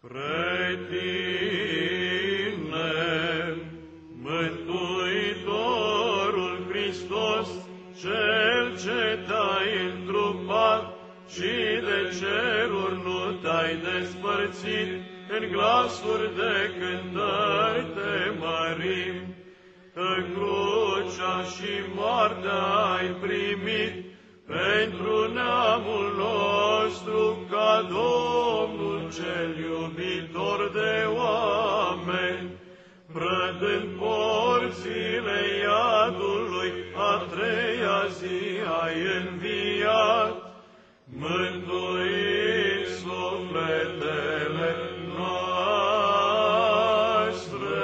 Pre tine, Mântuitorul Hristos, Cel ce te-ai întrupat și de ceruri nu te-ai despărțit, în glasuri de cântări te mărim, că crucea și moartea ai primit pentru neamul nostru, ca Domnul cel iubitor de oameni, prădând porțile iadului, a treia zi ai înviat, mântuind sufletele noastre.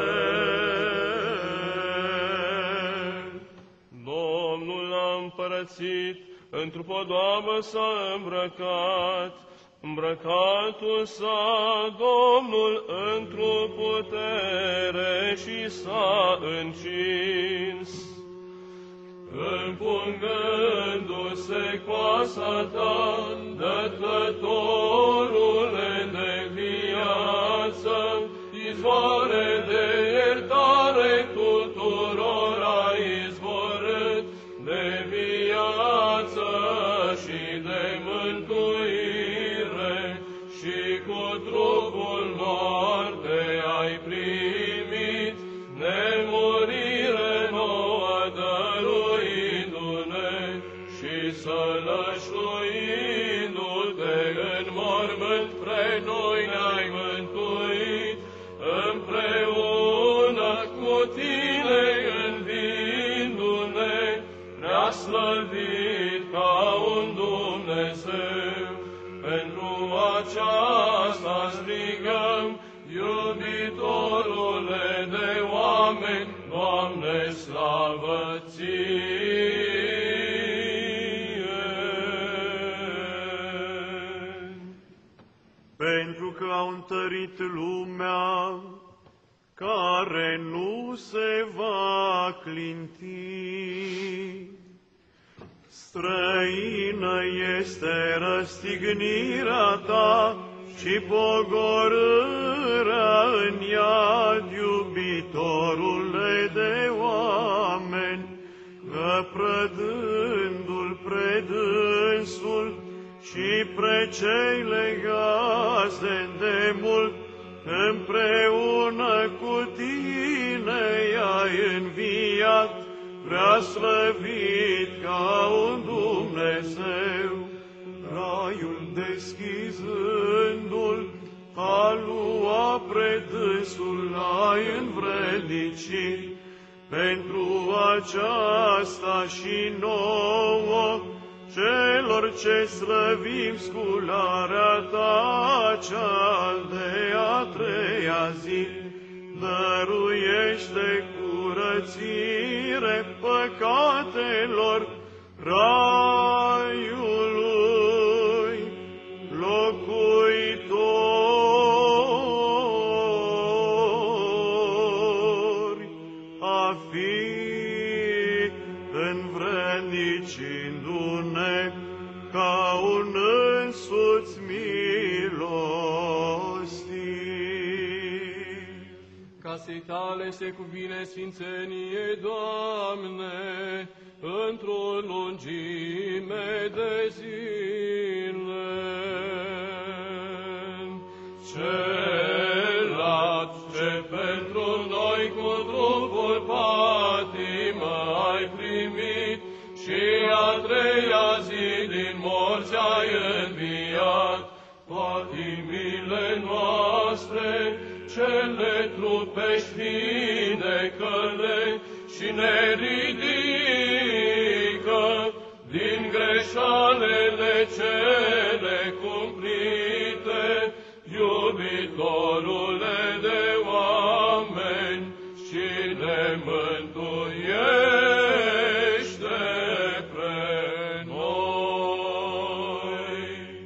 Domnul a împărățit, într-o podoabă s-a îmbrăcat, îmbrăcatul s-a Domnul într-o putere și s-a încins. Împungându-se coasa ta, dătătorule de viață, izvoare de iertare tuturor ai izvorât, de viață și de mântuire, și cu trupul moarte ai primit, nemurire nouă dăruindu-ne și sălășluindu-te în mormânt, pre noi ne-ai mântuit, împreună cu tine învindu-ne, prea slăvit ca un Dumnezeu. Pentru aceasta strigăm, iubitorule de oameni, Doamne, slavă Ție! Pentru că au întărit lumea, care nu se va clinti. Străină este răstignirea ta și pogorârea în iad, iubitorule de oameni, că prădându-l predânsul și pre cei legați de îndemult, împreună cu tine i-ai înviat, prea slăvit ca un Dumnezeu. Raiul deschizându-l, a lua predânsul l-ai învrednicit. Pentru aceasta și nouă, celor ce slăvim scularea ta, cea de a treia zi, dăruiește curățire păcatelor raiului, locuitori a fi învrednicindu-ne ca un însuți milostiv. Casei tale se cuvine sfințenie, Doamne, într-o lungime de zile. Celat ce pentru noi cu trupul patimă ai primit și a treia zi din morți ai înviat, patimile noastre, cele trupești vindecă-le și ne ridică din greșalele cele cumplite, iubitorule de oameni, și ne mântuiește pre noi.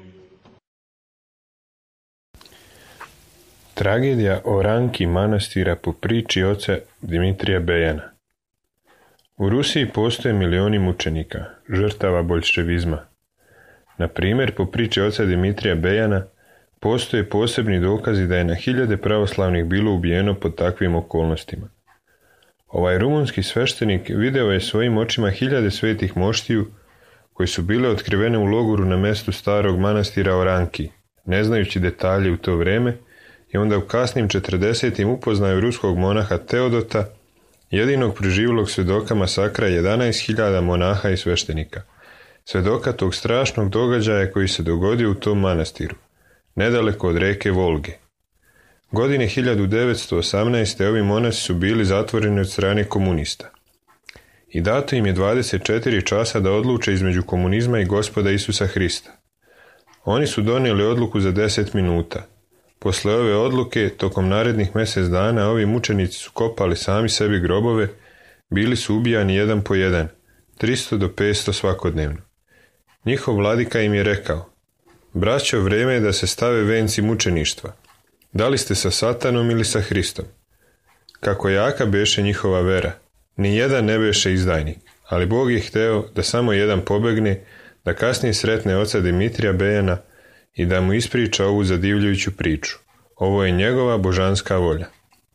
Tragedija o Ranki manastira po priči oca Dimitrija Bejana. U Rusiji postoje milioni mučenika, žrtava boljševizma. Na primjer, po priči oca Dimitrija Bejana, postoje posebni dokazi da je na hiljade pravoslavnih bilo ubijeno pod takvim okolnostima. Ovaj rumunski sveštenik video je svojim očima hiljade svetih moštiju koji su bile otkrivene u logoru na mestu starog manastira Oranki, ne znajući detalje u to vreme, i onda u kasnim 40. upoznaju ruskog monaha Teodota, jedinog preživjelog svedoka masakra 11.000 monaha i sveštenika, svedoka tog strašnog događaja koji se dogodio u tom manastiru, nedaleko od reke Volge. Godine 1918. ovi monasi su bili zatvoreni od strane komunista. I dato im je 24 časa da odluče između komunizma i Gospoda Isusa Hrista. Oni su donijeli odluku za 10 minuta. Posle ove odluke, tokom narednih mjesec dana, ovi mučenici su kopali sami sebi grobove, bili su ubijani jedan po jedan, 300 do 500 svakodnevno. Njihov vladika im je rekao: braćo, vrijeme je da se stave venci mučeništva. Da li ste sa Satanom ili sa Hristom? Kako jaka beše njihova vera, ni jedan ne beše izdajnik, ali Bog je hteo da samo jedan pobegne, da kasnije sretne oca Dimitrija Bejana i da mu ispriča ovu zadivljujuću priču. Ovo je njegova božanska volja.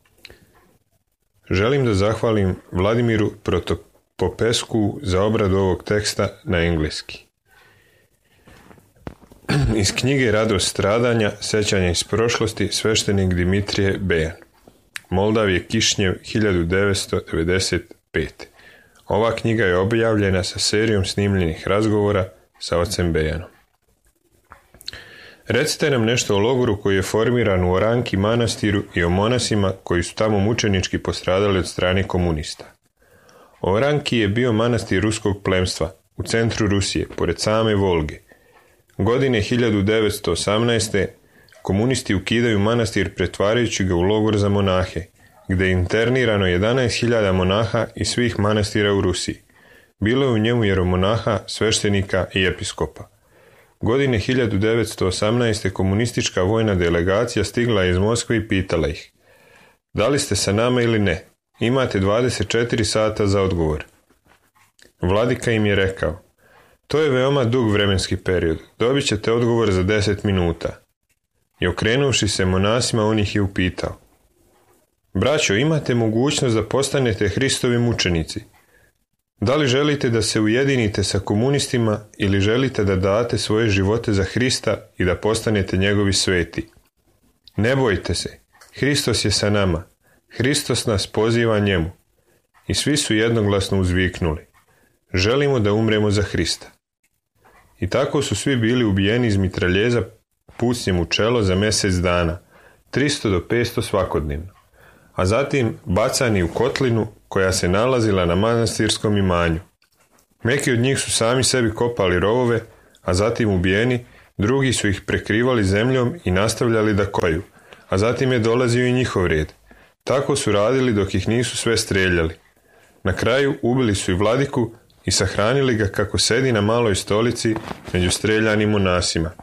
Želim da zahvalim Vladimiru Protopopescu za obradu ovog teksta na engleski. Iz knjige Radost stradanja, sećanja iz prošlosti, sveštenik Dimitrije Bejan. Moldavije, Kišnjev, 1995. Ova knjiga je objavljena sa serijom snimljenih razgovora sa ocem Bejanom. Recite nam nešto o logoru koji je formiran u Oranki manastiru i o monasima koji su tamo mučenički postradali od strane komunista. Oranki je bio manastir ruskog plemstva u centru Rusije, pored same Volge. Godine 1918. komunisti ukidaju manastir pretvarajući ga u logor za monahe, gdje je internirano 11.000 monaha iz svih manastira u Rusiji. Bilo je u njemu jeromonaha, sveštenika i episkopa. Godine 1918. komunistička vojna delegacija stigla iz Moskve i pitala ih: da li ste sa nama ili ne? Imate 24 sata za odgovor. Vladika im je rekao: to je veoma dug vremenski period, dobit ćete odgovor za 10 minuta. I okrenuvši se monasima, on ih je upitao: braćo, imate mogućnost da postanete Hristovi mučenici. Da li želite da se ujedinite sa komunistima ili želite da date svoje živote za Hrista i da postanete njegovi sveti? Ne bojte se, Hristos je sa nama, Hristos nas poziva njemu. I svi su jednoglasno uzviknuli: želimo da umremo za Hrista. I tako su svi bili ubijeni iz mitraljeza pucnjem u čelo za mjesec dana, 300 do 500 svakodnevno, a zatim bacani u kotlinu koja se nalazila na manastirskom imanju. Neki od njih su sami sebi kopali rovove, a zatim ubijeni, drugi su ih prekrivali zemljom i nastavljali da kopaju, a zatim je dolazio i njihov red. Tako su radili dok ih nisu sve streljali. Na kraju ubili su i vladiku i sahranili ga kako sedi na maloj stolici među streljanim monasima.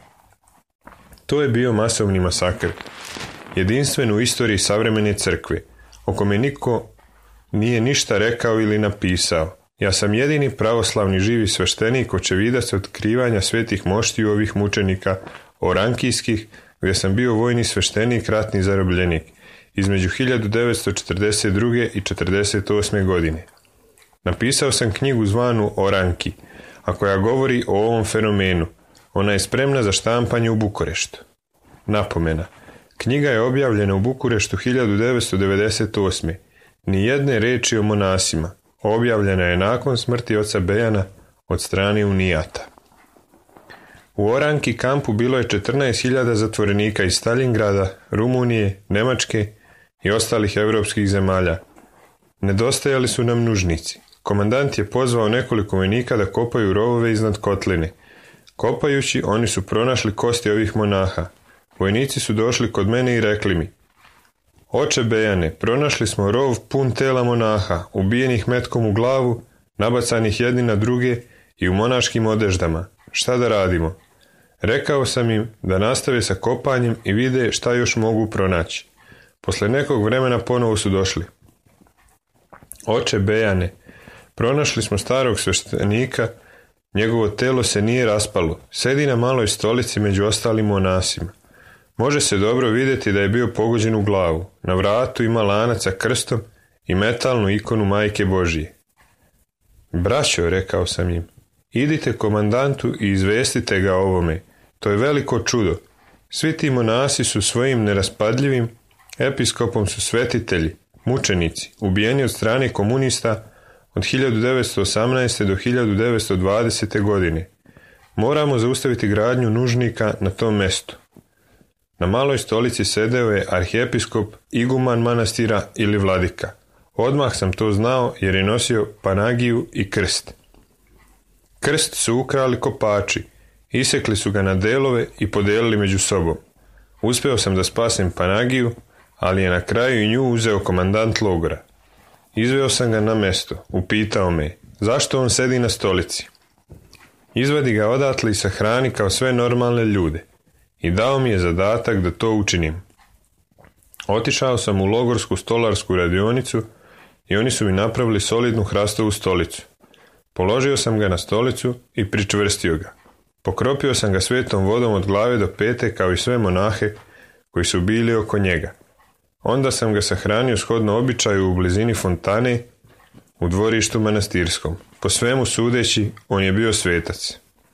To je bio masovni masakr, jedinstven u istoriji savremene crkve, o kome niko nije ništa rekao ili napisao. Ja sam jedini pravoslavni živi sveštenik očevidac otkrivanja svetih moštiju ovih mučenika orankijskih, gdje sam bio vojni sveštenik, ratni zarobljenik, između 1942. i 1948. godine. Napisao sam knjigu zvanu Oranki, a koja govori o ovom fenomenu. Ona je spremna za štampanje u Bukureštu. Napomena: knjiga je objavljena u Bukureštu 1998. Ni jedne reči o monasima. Objavljena je nakon smrti oca Bejana od strane Unijata. U Oranki kampu bilo je 14.000 zatvorenika iz Stalingrada, Rumunije, Nemačke i ostalih europskih zemalja. Nedostajali su nam nužnici. Komandant je pozvao nekoliko vojnika da kopaju rovove iznad kotline. Kopajući, oni su pronašli kosti ovih monaha. Vojnici su došli kod mene i rekli mi: oče Bejane, pronašli smo rov pun tela monaha, ubijenih metkom u glavu, nabacanih jedni na druge i u monaškim odeždama. Šta da radimo? Rekao sam im da nastave sa kopanjem i vide šta još mogu pronaći. Posle nekog vremena ponovo su došli. Oče Bejane, pronašli smo starog sveštenika, njegovo telo se nije raspalo, sedi na maloj stolici među ostalim monasima. Može se dobro vidjeti da je bio pogođen u glavu. Na vratu ima lanac sa krstom i metalnu ikonu Majke Božije. Braćo, rekao sam im, idite komandantu i izvestite ga o ovome. To je veliko čudo. Svi ti monasi su svojim neraspadljivim episkopom su svetitelji, mučenici, ubijeni od strane komunista od 1918. do 1920. godine. Moramo zaustaviti gradnju nužnika na tom mestu. Na maloj stolici sedeo je arhiepiskop, iguman manastira ili vladika. Odmah sam to znao jer je nosio panagiju i krst. Krst su ukrali kopači, isekli su ga na delove i podelili među sobom. Uspeo sam da spasim panagiju, ali je na kraju i nju uzeo komandant logora. Izveo sam ga na mesto, upitao me, zašto on sedi na stolici. Izvadi ga odatle i sahrani kao sve normalne ljude. I dao mi je zadatak da to učinim. Otišao sam u logorsku stolarsku radionicu i oni su mi napravili solidnu hrastovu stolicu. Položio sam ga na stolicu i pričvrstio ga. Pokropio sam ga svetom vodom od glave do pete kao i sve monahe koji su bili oko njega. Onda sam ga sahranio shodno običaju u blizini fontane u dvorištu manastirskom. Po svemu sudeći, on je bio svetac.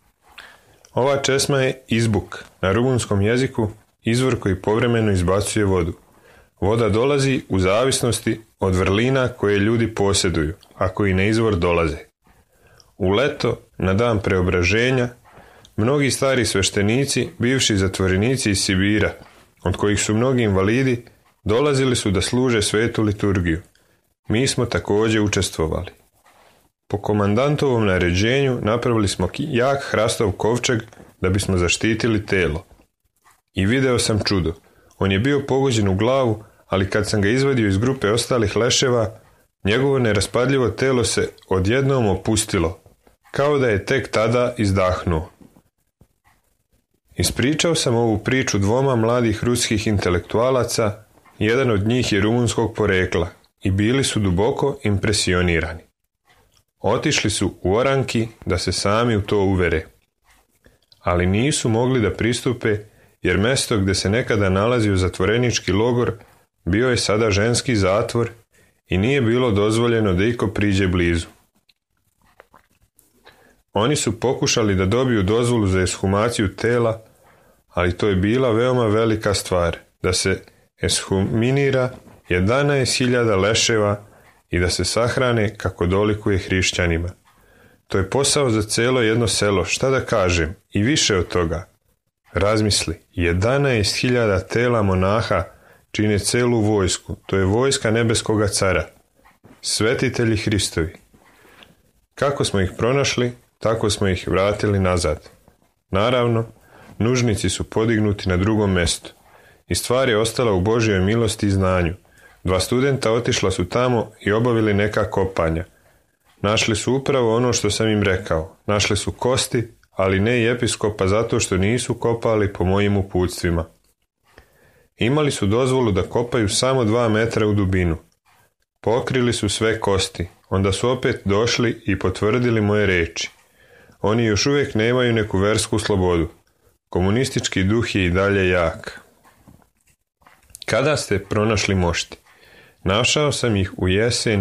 Ova česma je izbuk, na rumunskom jeziku izvor koji povremeno izbacuje vodu. Voda dolazi u zavisnosti od vrlina koje ljudi posjeduju, a koji na izvor dolaze. U leto, na dan preobraženja, mnogi stari sveštenici, bivši zatvorenici iz Sibira, od kojih su mnogi invalidi, dolazili su da služe svetu liturgiju. Mi smo također učestvovali. Po komandantovom naređenju napravili smo jak hrastov kovčeg da bismo zaštitili telo. I video sam čudo. On je bio pogođen u glavu, ali kad sam ga izvadio iz grupe ostalih leševa, njegovo neraspadljivo telo se odjednom opustilo, kao da je tek tada izdahnuo. Ispričao sam ovu priču 2 mladih ruskih intelektualaca, jedan od njih je rumunskog porekla i bili su duboko impresionirani. Otišli su u Oranki da se sami u to uvere. Ali nisu mogli da pristupe jer mesto gdje se nekada nalazio zatvorenički logor bio je sada ženski zatvor i nije bilo dozvoljeno da iko priđe blizu. Oni su pokušali da dobiju dozvolu za eshumaciju tela, ali to je bila veoma velika stvar, da se eshuminira 11.000 leševa i da se sahrane kako dolikuje hrišćanima. To je posao za celo jedno selo, šta da kažem, i više od toga. Razmisli, 11.000 tela monaha čine celu vojsku, to je vojska nebeskoga cara. Svetitelji Hristovi. Kako smo ih pronašli, tako smo ih vratili nazad. Naravno, nužnici su podignuti na drugom mestu i stvar je ostala u Božjoj milosti i znanju. 2 studenta otišla su tamo i obavili neka kopanja. Našli su upravo ono što sam im rekao. Našli su kosti, ali ne i episkopa zato što nisu kopali po mojim uputstvima. Imali su dozvolu da kopaju samo 2 metra u dubinu. Pokrili su sve kosti, onda su opet došli i potvrdili moje reči. Oni još uvijek nemaju neku versku slobodu. Komunistički duh je i dalje jak. Kada ste pronašli mošti? Našao sam ih u jesen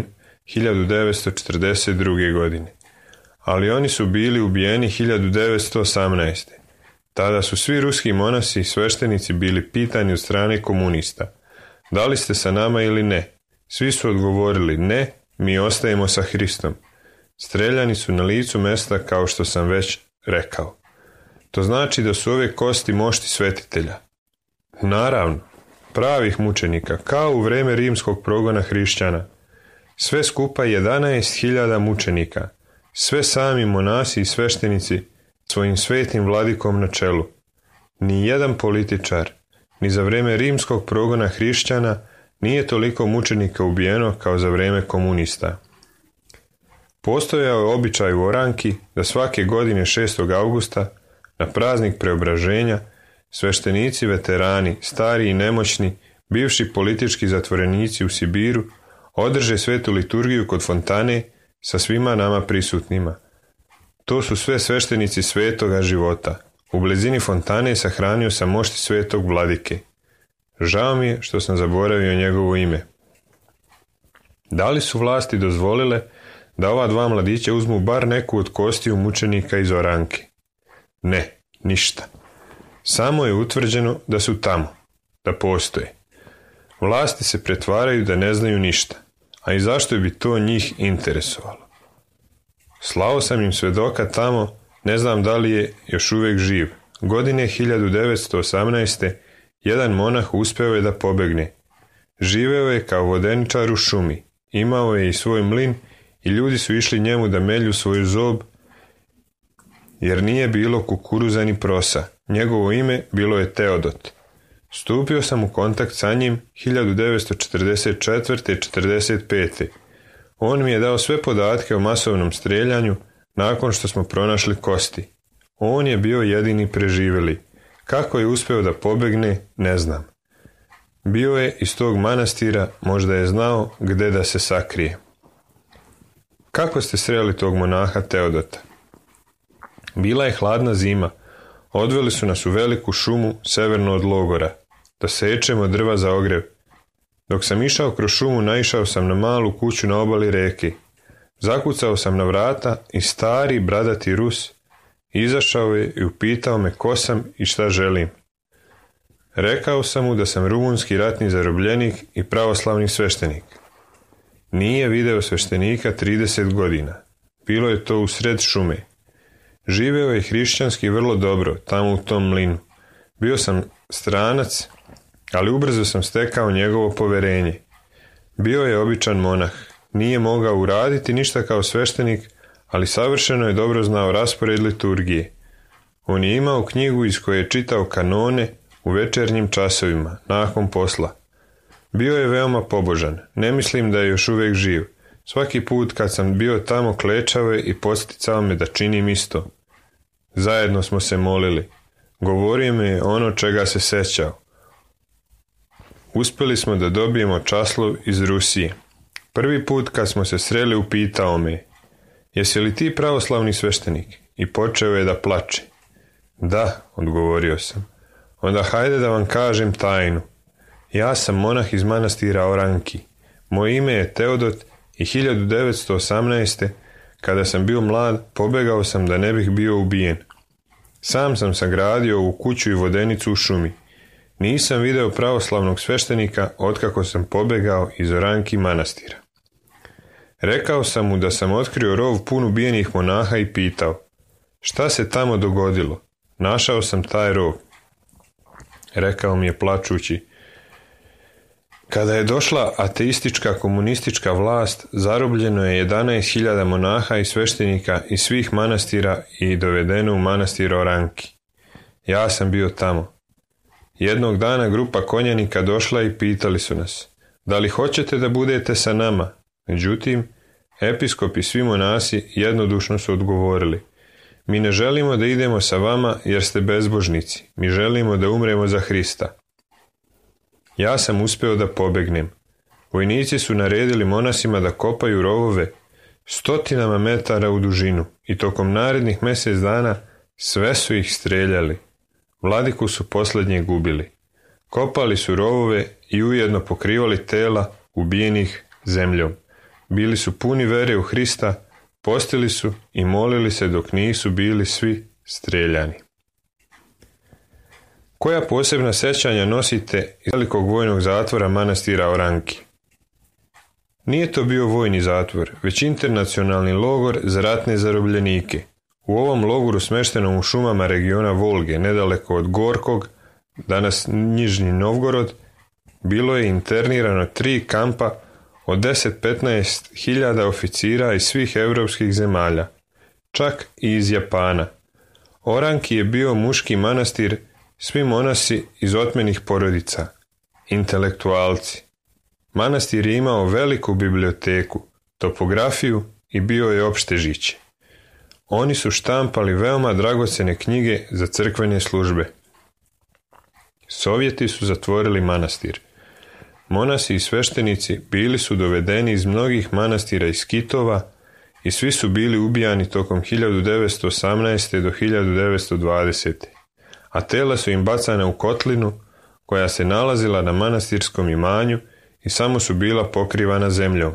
1942. godine, ali oni su bili ubijeni 1918. Tada su svi ruski monasi i sveštenici bili pitani od strane komunista. Da li ste sa nama ili ne? Svi su odgovorili ne, mi ostajemo sa Hristom. Streljani su na licu mesta kao što sam već rekao. To znači da su ove kosti mošti svetitelja. Naravno, pravih mučenika, kao u vreme rimskog progona hrišćana. Sve skupa 11.000 mučenika, sve sami monasi i sveštenici svojim svetim vladikom na čelu. Ni jedan političar, ni za vreme rimskog progona hrišćana nije toliko mučenika ubijeno kao za vreme komunista. Postojao je običaj u Oranki da svake godine 6. augusta, na praznik preobraženja, sveštenici, veterani, stari i nemoćni, bivši politički zatvorenici u Sibiru održe svetu liturgiju kod fontane sa svima nama prisutnima. To su sve sveštenici svetoga života. U blizini fontane sahranio sam mošti svetog vladike. Žao mi je što sam zaboravio njegovo ime. Da li su vlasti dozvolile da ova dva mladića uzmu bar neku od kostiju mučenika iz Oranke? Ne, ništa. Samo je utvrđeno da su tamo, da postoje. Vlasti se pretvaraju da ne znaju ništa, a i zašto bi to njih interesovalo? Slao sam im svedoka tamo, ne znam da li je još uvijek živ. Godine 1918. jedan monah uspeo je da pobegne. Živeo je kao vodeničar u šumi, imao je i svoj mlin i ljudi su išli njemu da melju svoju zob, jer nije bilo kukuruza ni prosa. Njegovo ime bilo je Teodot. Stupio sam u kontakt sa njim 1944. i 1945. On mi je dao sve podatke o masovnom streljanju nakon što smo pronašli kosti. On je bio jedini preživjeli. Kako je uspeo da pobegne, ne znam. Bio je iz tog manastira, možda je znao gde da se sakrije. Kako ste sreli tog monaha Teodota? Bila je hladna zima. Odveli su nas u veliku šumu severno od logora, da sečemo drva za ogrjev. Dok sam išao kroz šumu, naišao sam na malu kuću na obali reke. Zakucao sam na vrata i stari bradati Rus izašao je i upitao me ko sam i šta želim. Rekao sam mu da sam rumunski ratni zarobljenik i pravoslavni sveštenik. Nije video sveštenika 30 godina. Bilo je to u sred šume. Živeo je hrišćanski vrlo dobro, tamo u tom mlinu. Bio sam stranac, ali ubrzo sam stekao njegovo poverenje. Bio je običan monah. Nije mogao uraditi ništa kao sveštenik, ali savršeno je dobro znao raspored liturgije. On je imao knjigu iz koje je čitao kanone u večernjim časovima, nakon posla. Bio je veoma pobožan. Ne mislim da je još uvijek živ. Svaki put kad sam bio tamo klečao je i podsticao me da činim isto. Zajedno smo se molili. Govorio mi je ono čega se sećao. Uspjeli smo da dobijemo časlov iz Rusije. Prvi put kad smo se sreli upitao me: jesi li ti pravoslavni sveštenik? I počeo je da plače. Da, odgovorio sam. Onda hajde da vam kažem tajnu. Ja sam monah iz manastira Oranki. Moje ime je Teodot i 1918. kada sam bio mlad, pobegao sam da ne bih bio ubijen. Sam sam sagradio ovu kuću i vodenicu u šumi. Nisam video pravoslavnog sveštenika otkako sam pobegao iz Oranki manastira. Rekao sam mu da sam otkrio rov pun ubijenih monaha i pitao: šta se tamo dogodilo? Našao sam taj rov. Rekao mi je plačući: kada je došla ateistička komunistička vlast, zarobljeno je 11.000 monaha i sveštenika iz svih manastira i dovedeno u manastir Oranki. Ja sam bio tamo. Jednog dana grupa konjanika došla i pitali su nas: da li hoćete da budete sa nama? Međutim, episkop i svi monasi jednodušno su odgovorili: mi ne želimo da idemo sa vama jer ste bezbožnici. Mi želimo da umremo za Hrista. Ja sam uspeo da pobegnem. Vojnici su naredili monasima da kopaju rovove 100 metara u dužinu i tokom narednih mjesec dana sve su ih streljali. Vladiku su posljednje gubili. Kopali su rovove i ujedno pokrivali tela ubijenih zemljom. Bili su puni vere u Hrista, postili su i molili se dok nisu bili svi streljani. Koja posebna sećanja nosite iz velikog vojnog zatvora manastira Oranki? Nije to bio vojni zatvor, već internacionalni logor za ratne zarobljenike. U ovom logoru smeštenom u šumama regiona Volge, nedaleko od Gorkog, danas Nižni Novgorod, bilo je internirano 3 kampa od 10-15 hiljada oficira iz svih europskih zemalja, čak i iz Japana. Oranki je bio muški manastir, svi monasi iz otmenih porodica, intelektualci. Manastir je imao veliku biblioteku, topografiju i bio je opštežiće. Oni su štampali veoma dragocene knjige za crkvene službe. Sovjeti su zatvorili manastir. Monasi i sveštenici bili su dovedeni iz mnogih manastira i skitova i svi su bili ubijani tokom 1918. do 1920. a tela su im bacana u kotlinu koja se nalazila na manastirskom imanju i samo su bila pokrivana zemljom.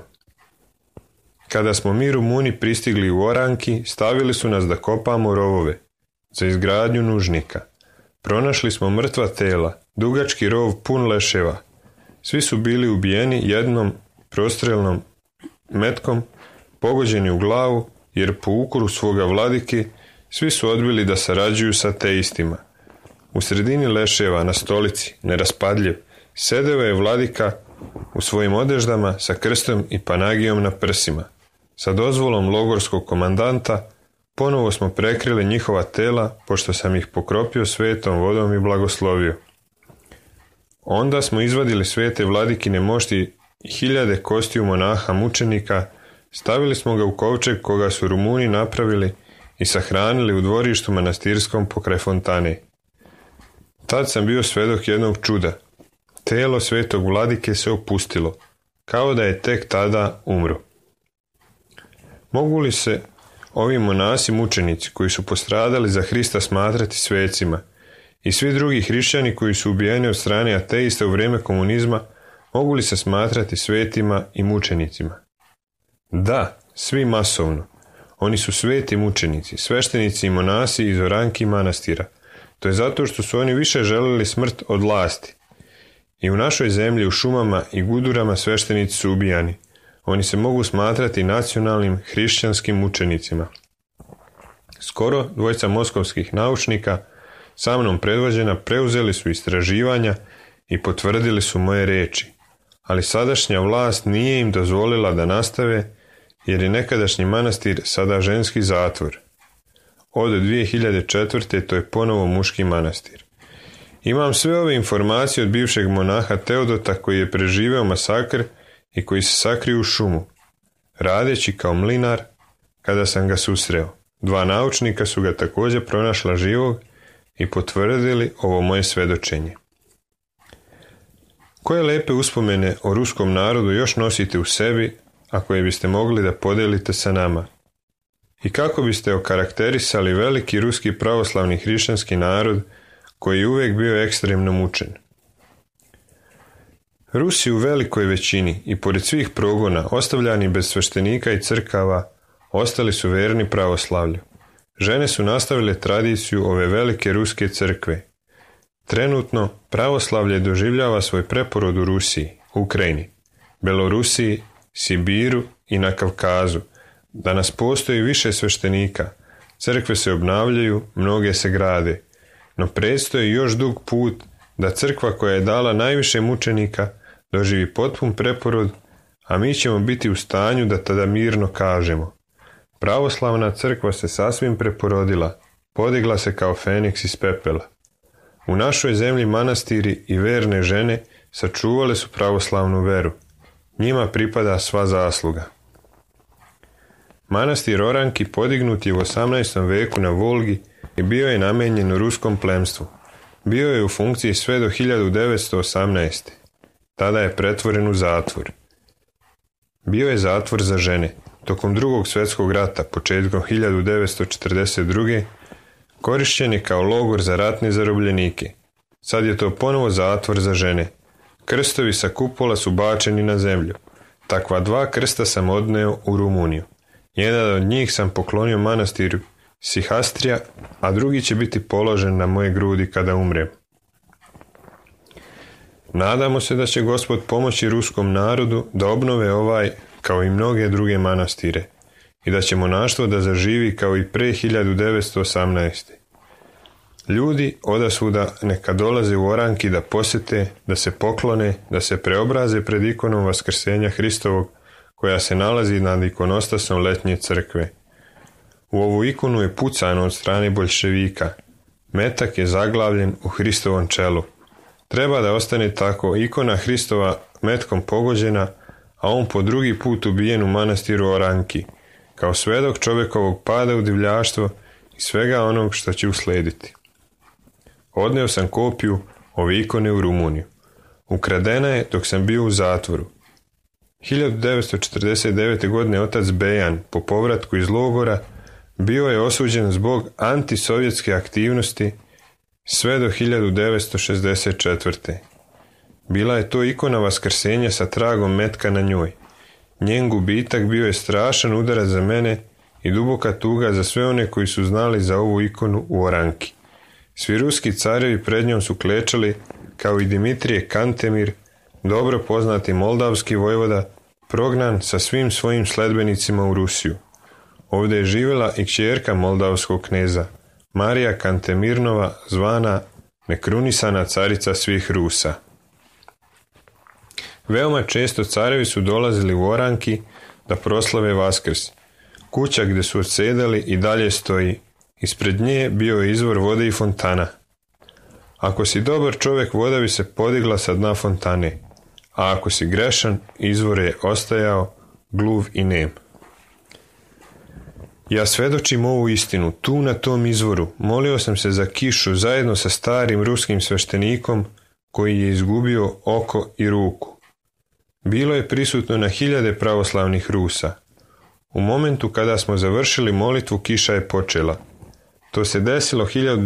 Kada smo mi Rumuni pristigli u Oranki, stavili su nas da kopamo rovove za izgradnju nužnika. Pronašli smo mrtva tela, dugački rov pun leševa. Svi su bili ubijeni jednom prostrelnom metkom, pogođeni u glavu, jer po ukoru svoga vladike svi su odbili da sarađuju sa teistima. U sredini leševa, na stolici, neraspadljiv, sedeo je vladika u svojim odeždama sa krstom i panagijom na prsima. Sa dozvolom logorskog komandanta ponovo smo prekrili njihova tela, pošto sam ih pokropio svetom vodom i blagoslovio. Onda smo izvadili svete vladikine mošti i 1000 kostiju monaha mučenika, stavili smo ga u kovčeg koga su Rumuni napravili i sahranili u dvorištu manastirskom pokraj fontane. Tad sam bio svedok jednog čuda. Telo svetog vladike se opustilo, kao da je tek tada umro. Mogu li se ovi monasi mučenici koji su postradali za Hrista smatrati svecima i svi drugi hrišćani koji su ubijeni od strane ateista u vrijeme komunizma, mogu li se smatrati svetima i mučenicima? Da, svi masovno. Oni su sveti mučenici, sveštenici i monasi iz Oranki manastira. To je zato što su oni više želeli smrt od vlasti. I u našoj zemlji, u šumama i gudurama sveštenici su ubijani. Oni se mogu smatrati nacionalnim hrišćanskim mučenicima. Skoro 2 moskovskih naučnika, sa mnom predvođena, preuzeli su istraživanja i potvrdili su moje reči. Ali sadašnja vlast nije im dozvolila da nastave, jer je nekadašnji manastir sada ženski zatvor. Od 2004. to je ponovo muški manastir. Imam sve ove informacije od bivšeg monaha Teodota koji je preživeo masakr i koji se sakrio u šumu, radeći kao mlinar kada sam ga susreo. 2 naučnika su ga također pronašla živog i potvrdili ovo moje svedočenje. Koje lepe uspomene o ruskom narodu još nosite u sebi, a koje biste mogli da podelite sa nama? I kako biste okarakterisali veliki ruski pravoslavni hrišćanski narod koji je uvijek bio ekstremno mučen? Rusi u velikoj većini i pored svih progona, ostavljani bez sveštenika i crkava, ostali su verni pravoslavlju. Žene su nastavile tradiciju ove velike ruske crkve. Trenutno pravoslavlje doživljava svoj preporod u Rusiji, Ukrajini, Belorusiji, Sibiru i na Kavkazu. Danas postoji više sveštenika, crkve se obnavljaju, mnoge se grade, no predstoji još dug put da crkva koja je dala najviše mučenika doživi potpun preporod, a mi ćemo biti u stanju da tada mirno kažemo: pravoslavna crkva se sasvim preporodila, podigla se kao feniks iz pepela. U našoj zemlji manastiri i verne žene sačuvale su pravoslavnu veru. Njima pripada sva zasluga. Manastir Oranki podignut je u 18. veku na Volgi i bio je namenjen ruskom plemstvu. Bio je u funkciji sve do 1918. Tada je pretvoren u zatvor. Bio je zatvor za žene. Tokom Drugog svjetskog rata, početkom 1942. korišćen je kao logor za ratne zarobljenike. Sad je to ponovo zatvor za žene. Krstovi sa kupola su bačeni na zemlju. Takva 2 krsta sam odneo u Rumuniju. Jedan od njih sam poklonio manastiru Sihastrija, a drugi će biti položen na moje grudi kada umrem. Nadamo se da će Gospod pomoći ruskom narodu da obnove ovaj kao i mnoge druge manastire i da će monaštvo da zaživi kao i pre 1918. Ljudi odasvuda neka dolaze u Oranki da posete, da se poklone, da se preobraze pred ikonom Vaskrsenja Hristovog koja se nalazi nad ikonostasom letnje crkve. U ovu ikonu je pucano od strane boljševika. Metak je zaglavljen u Hristovom čelu. Treba da ostane tako, ikona Hristova metkom pogođena, a on po drugi put ubijen u manastiru Oranki, kao svedok čovjekovog pada u divljaštvo i svega onog što će uslediti. Odneo sam kopiju ove ikone u Rumuniju. Ukradena je dok sam bio u zatvoru. 1949. godine otac Bejan, po povratku iz logora, bio je osuđen zbog antisovjetske aktivnosti sve do 1964. Bila je to ikona vaskrsenja sa tragom metka na njoj. Njen gubitak bio je strašan udarac za mene i duboka tuga za sve one koji su znali za ovu ikonu u Oranki. Svi ruski carevi pred njom su klečali, kao i Dimitrije Kantemir, dobro poznati moldavski vojvoda, prognan sa svim svojim sledbenicima u Rusiju. Ovdje je živjela i kćerka moldavskog kneza, Marija Kantemirnova, zvana nekrunisana carica svih Rusa. Veoma često carevi su dolazili u Oranki da proslave Vaskrs. Kuća gdje su odsedali i dalje stoji. Ispred nje bio je izvor vode i fontana. Ako si dobar čovjek, voda bi se podigla sa dna fontane, a ako si grešan, izvor je ostajao gluv i nem. Ja svedočim ovu istinu. Tu na tom izvoru molio sam se za kišu zajedno sa starim ruskim sveštenikom koji je izgubio oko i ruku. Bilo je prisutno na hiljade pravoslavnih Rusa. U momentu kada smo završili molitvu, kiša je počela. To se desilo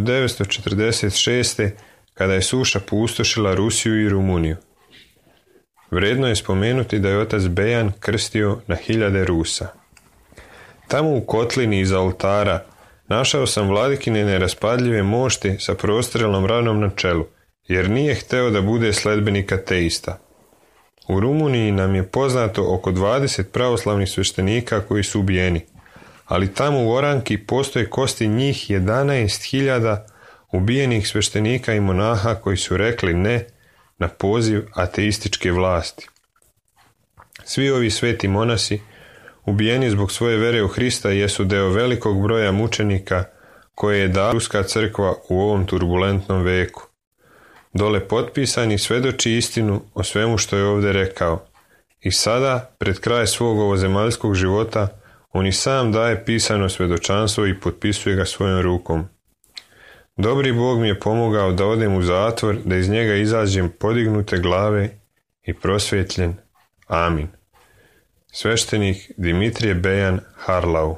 1946. kada je suša pustošila Rusiju i Rumuniju. Vredno je spomenuti da je otac Bejan krstio na hiljade Rusa. Tamo u kotlini iza oltara našao sam vladikine neraspadljive mošti sa prostrelnom ranom na čelu, jer nije hteo da bude sledbenik ateista. U Rumuniji nam je poznato oko 20 pravoslavnih sveštenika koji su ubijeni, ali tamo u Oranki postoje kosti njih 11.000 ubijenih sveštenika i monaha koji su rekli ne na poziv ateističke vlasti. Svi ovi sveti monasi ubijeni zbog svoje vere u Hrista jesu deo velikog broja mučenika koje je dala Ruska crkva u ovom turbulentnom veku. Dole potpisani svedoči istinu o svemu što je ovdje rekao. I sada, pred kraj svog ovozemaljskog života, on i sam daje pisano svedočanstvo i potpisuje ga svojom rukom. Dobri Bog mi je pomogao da odem u zatvor, da iz njega izađem podignute glave i prosvjetljen. Amin. Sveštenik Dimitrije Bejan Harlau.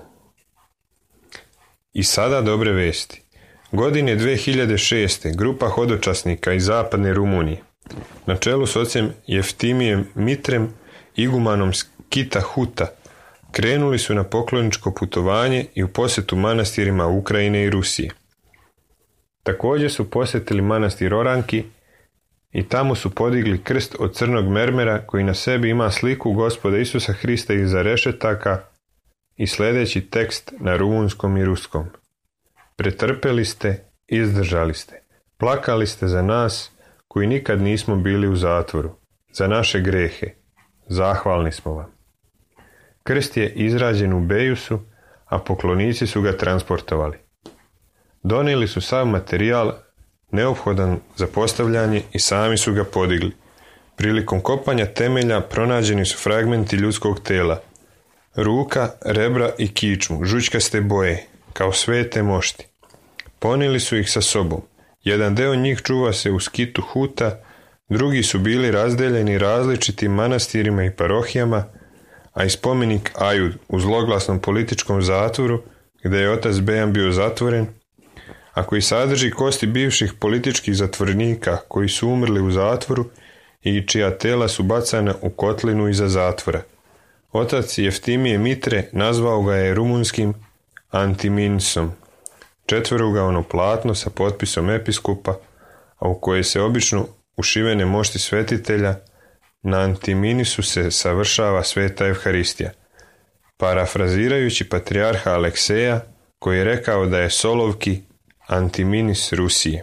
I sada dobre vesti. Godine 2006. grupa hodočasnika iz zapadne Rumunije, na čelu s ocem Jeftimijem Mitrem, igumanom Skita Huta, krenuli su na pokloničko putovanje i u posjetu manastirima Ukrajine i Rusije. Također su posjetili manastir Oranki i tamo su podigli krst od crnog mermera koji na sebi ima sliku Gospoda Isusa Hrista iza rešetaka i sljedeći tekst na rumunskom i ruskom. Pretrpeli ste, izdržali ste, plakali ste za nas koji nikad nismo bili u zatvoru, za naše grehe, zahvalni smo vam. Krst je izrađen u Bejusu, a poklonici su ga transportovali. Donijeli su sav materijal neophodan za postavljanje i sami su ga podigli. Prilikom kopanja temelja pronađeni su fragmenti ljudskog tela, ruka, rebra i kičmu, žućkaste boje, kao svete mošti. Ponijeli su ih sa sobom. Jedan deo njih čuva se u Skitu Huta, drugi su bili razdeljeni različitim manastirima i parohijama, a i spomenik Ajud u zloglasnom političkom zatvoru, gdje je otac Bejan bio zatvoren, a koji sadrži kosti bivših političkih zatvorenika koji su umrli u zatvoru i čija tela su bacana u kotlinu iza zatvora. Otac Jeftimije Mitre nazvao ga je rumunskim Antiminisom, četverugavno platno sa potpisom episkopa, a u koje se obično ušivene mošti svetitelja, na Antiminisu se savršava sveta Evharistija. Parafrazirajući patrijarha Alekseja, koji je rekao da je Solovki Antiminis Rusije.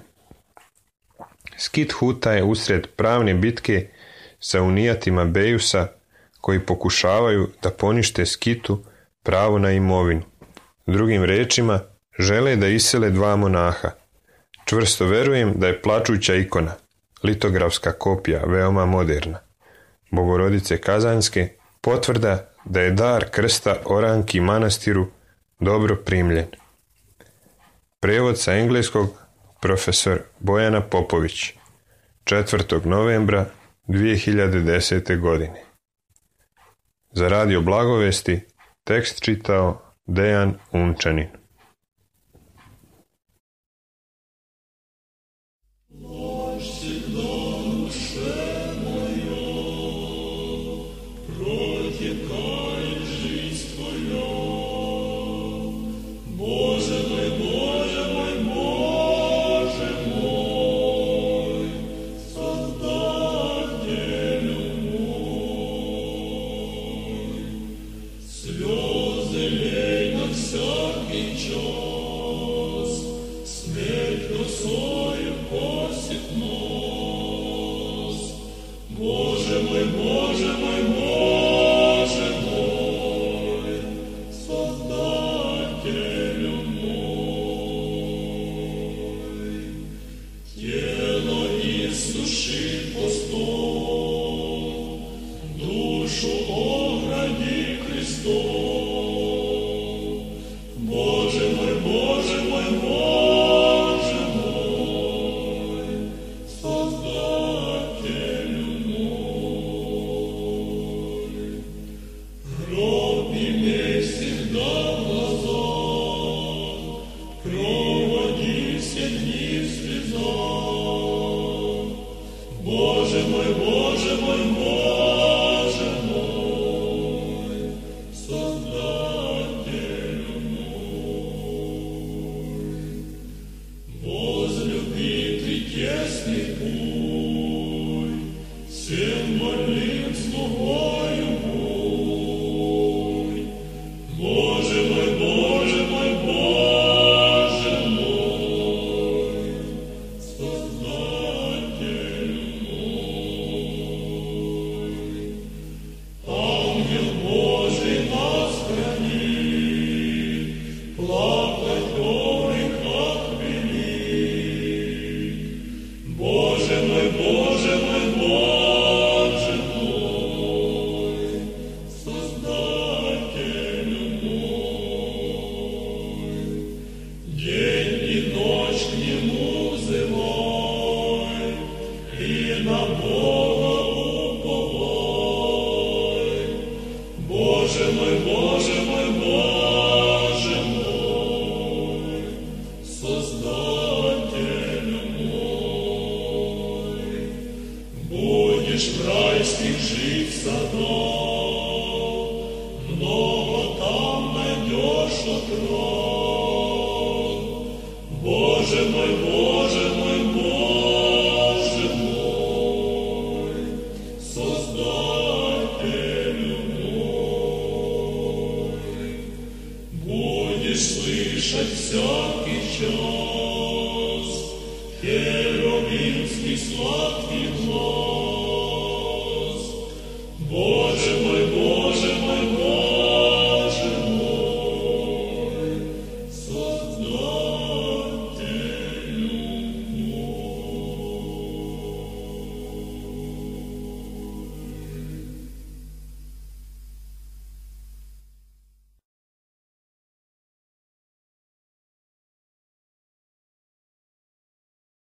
Skit Huta je usred pravne bitke sa unijatima Bejusa koji pokušavaju da ponište Skitu pravo na imovinu. Drugim rečima, žele da isele dva monaha. Čvrsto verujem da je plačuća ikona, litografska kopija, veoma moderna, Bogorodice Kazanske, potvrda da je dar krsta Oranki manastiru dobro primljen. Prevod sa engleskog profesor Bojana Popović, 4. novembra 2010. godine. Za Radio Blagovesti tekst čitao Dejan Unčanin. Боже мой, Боже мой, Боже мой, Создателю мой, тело иссуши постом, душу огради крестом. Боже мой, Боже мой, Боже мой, Создателю мой. Гроб имей всегда в глазах, проводи все дни в слезах. Боже мой, Боже мой, Боже мой, Создателю мой. Возлюби ты тесный путь, всем больным слугою будь. Боже мой, Боже мой, Боже мой, Создателю мой. Ангел Божий нас хранит, плакать о грехах велик. Боже мой, Боже мой, Боже мой, Создателю мой. День и ночь к Нему взывай, и на Бога уповай. Боже мой, Боже мой, Боже мой, Создателю мой. Будешь в райских жить садах, много там найдешь отрад. Боже мой, Боже мой, Боже мой, Создателю мой. Будешь слышать всякий час херувимский слав